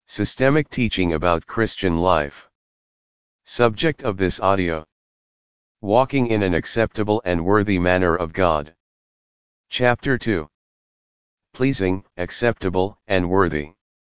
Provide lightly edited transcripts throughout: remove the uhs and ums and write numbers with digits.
Systemic teaching about Christian life. Subject of this audio: walking in an acceptable and worthy manner of God. Chapter 2. Pleasing, acceptable, and worthy.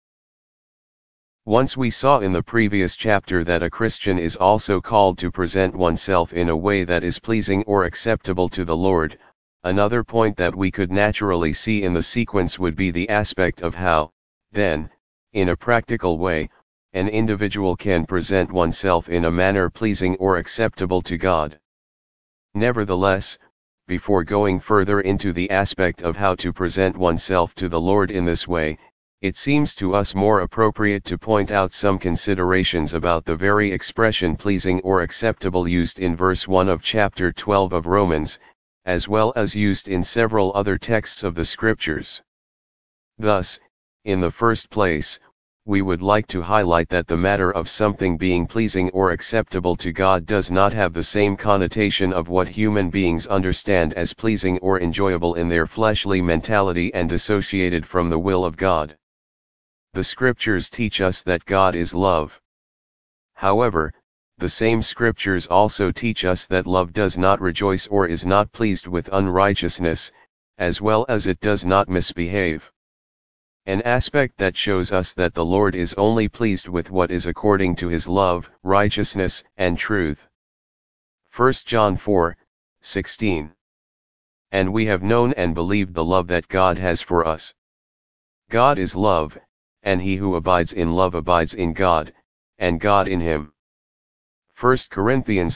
Once we saw in the previous chapter that a Christian is also called to present oneself in a way that is pleasing or acceptable to the Lord. Another point that we could naturally see in the sequence would be the aspect of how, then, in a practical way, an individual can present oneself in a manner pleasing or acceptable to God. Nevertheless, before going further into the aspect of how to present oneself to the Lord in this way, it seems to us more appropriate to point out some considerations about the very expression pleasing or acceptable used in verse 1 of chapter 12 of Romans, as well as used in several other texts of the Scriptures. Thus, in the first place, we would like to highlight that the matter of something being pleasing or acceptable to God does not have the same connotation of what human beings understand as pleasing or enjoyable in their fleshly mentality and dissociated from the will of God. The Scriptures teach us that God is love. However, the same Scriptures also teach us that love does not rejoice or is not pleased with unrighteousness, as well as it does not misbehave. An aspect that shows us that the Lord is only pleased with what is according to his love, righteousness, and truth. 1 John 4:16. And we have known and believed the love that God has for us. God is love, and he who abides in love abides in God, and God in him. 1 Corinthians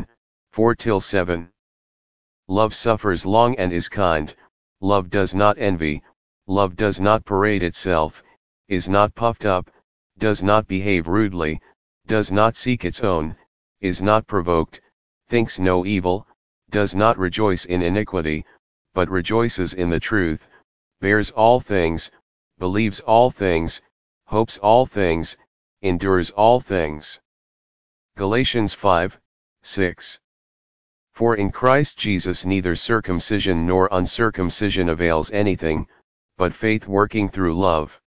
13:4-7. Love suffers long and is kind, love does not envy, love does not parade itself, is not puffed up, does not behave rudely, does not seek its own, is not provoked, thinks no evil, does not rejoice in iniquity, but rejoices in the truth, bears all things, believes all things, hopes all things, endures all things. Galatians 5:6. For in Christ Jesus neither circumcision nor uncircumcision avails anything, but faith working through love.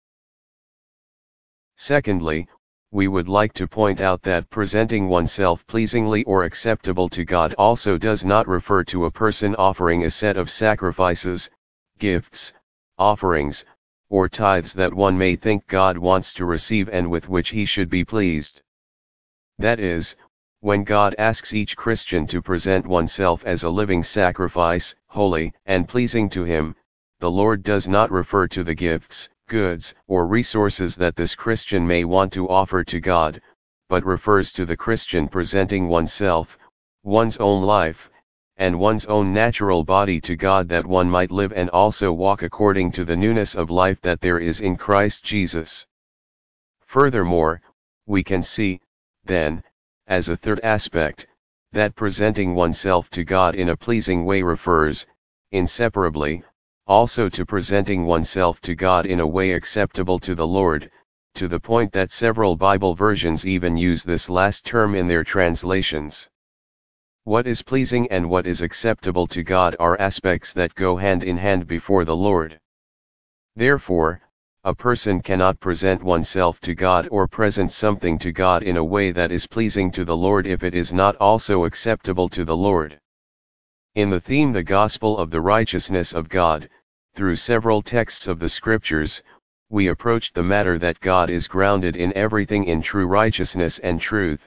Secondly, we would like to point out that presenting oneself pleasingly or acceptable to God also does not refer to a person offering a set of sacrifices, gifts, offerings, or tithes that one may think God wants to receive and with which he should be pleased. That is, when God asks each Christian to present oneself as a living sacrifice, holy and pleasing to him, the Lord does not refer to the gifts, goods, or resources that this Christian may want to offer to God, but refers to the Christian presenting oneself, one's own life, and one's own natural body to God that one might live and also walk according to the newness of life that there is in Christ Jesus. Furthermore, we can see, then, as a third aspect, that presenting oneself to God in a pleasing way refers, inseparably, also to presenting oneself to God in a way acceptable to the Lord, to the point that several Bible versions even use this last term in their translations. What is pleasing and what is acceptable to God are aspects that go hand in hand before the Lord. Therefore, a person cannot present oneself to God or present something to God in a way that is pleasing to the Lord if it is not also acceptable to the Lord. In the theme "The Gospel of the Righteousness of God," through several texts of the Scriptures, we approached the matter that God is grounded in everything in true righteousness and truth.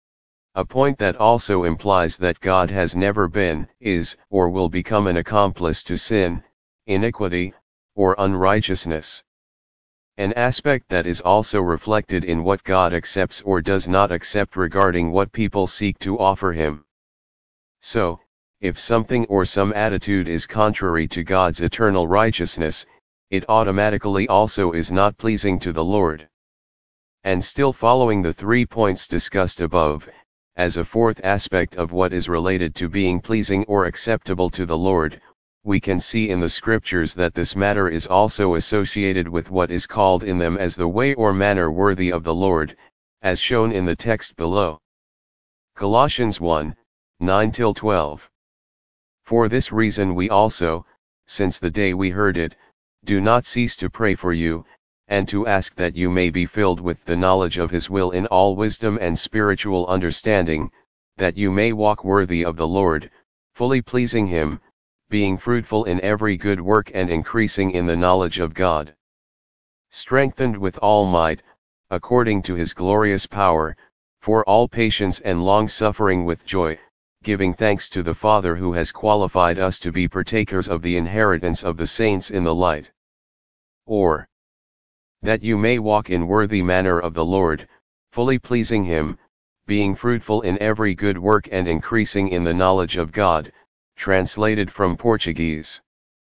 A point that also implies that God has never been, is, or will become an accomplice to sin, iniquity, or unrighteousness. An aspect that is also reflected in what God accepts or does not accept regarding what people seek to offer him. So, if something or some attitude is contrary to God's eternal righteousness, it automatically also is not pleasing to the Lord. And still following the 3 points discussed above, as a fourth aspect of what is related to being pleasing or acceptable to the Lord, we can see in the Scriptures that this matter is also associated with what is called in them as the way or manner worthy of the Lord, as shown in the text below. Colossians 1:9-12. For this reason we also, since the day we heard it, do not cease to pray for you, and to ask that you may be filled with the knowledge of his will in all wisdom and spiritual understanding, that you may walk worthy of the Lord, fully pleasing him, being fruitful in every good work and increasing in the knowledge of God. Strengthened with all might, according to his glorious power, for all patience and long-suffering with joy, giving thanks to the Father who has qualified us to be partakers of the inheritance of the saints in the light. Or, that you may walk in worthy manner of the Lord, fully pleasing him, being fruitful in every good work and increasing in the knowledge of God, translated from Portuguese.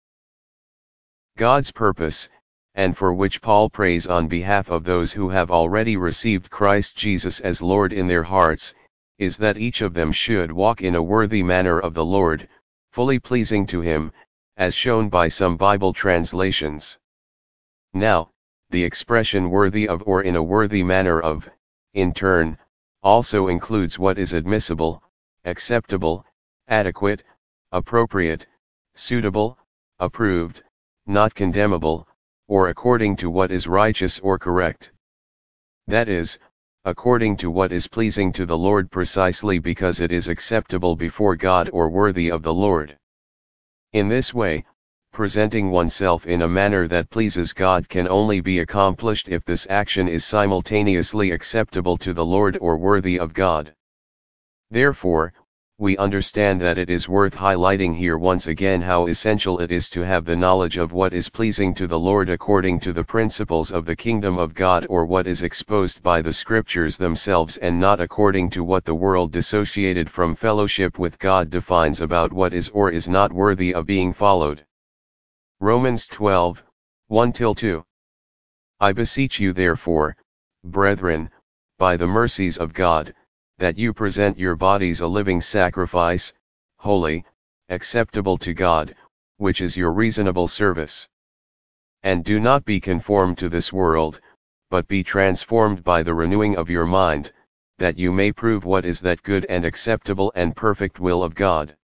God's purpose, and for which Paul prays on behalf of those who have already received Christ Jesus as Lord in their hearts, is that each of them should walk in a worthy manner of the Lord, fully pleasing to him, as shown by some Bible translations. Now, the expression worthy of or in a worthy manner of, in turn, also includes what is admissible, acceptable, adequate, appropriate, suitable, approved, not condemnable, or according to what is righteous or correct. That is, according to what is pleasing to the Lord precisely because it is acceptable before God or worthy of the Lord. In this way, presenting oneself in a manner that pleases God can only be accomplished if this action is simultaneously acceptable to the Lord or worthy of God. Therefore, we understand that it is worth highlighting here once again how essential it is to have the knowledge of what is pleasing to the Lord according to the principles of the kingdom of God or what is exposed by the scriptures themselves and not according to what the world dissociated from fellowship with God defines about what is or is not worthy of being followed. Romans 12, 1-2. I beseech you therefore, brethren, by the mercies of God, that you present your bodies a living sacrifice, holy, acceptable to God, which is your reasonable service. And do not be conformed to this world, but be transformed by the renewing of your mind, that you may prove what is that good and acceptable and perfect will of God.